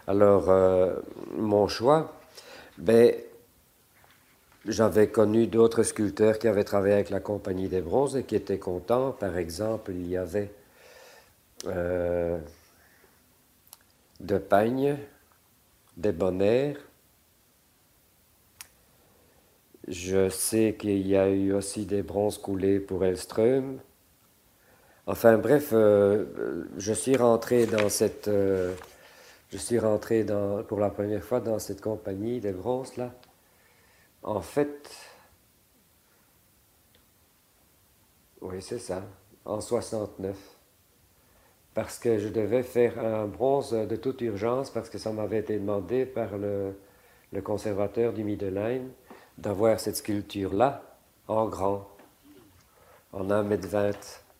Alors, mon choix, ben, j'avais connu d'autres sculpteurs qui avaient travaillé avec la Compagnie des Bronzes et qui étaient contents. Par exemple, il y avait euh, de Pagne, des Bonnaires. Je sais qu'il y a eu aussi des bronzes coulés pour Elström. Enfin bref, je suis rentré dans cette, je suis rentré pour la première fois dans cette compagnie des bronzes là. En fait, oui c'est ça, en 69. Parce que je devais faire un bronze de toute urgence parce que ça m'avait été demandé par le conservateur du Middelheim d'avoir cette sculpture là en grand, en 1,20 m.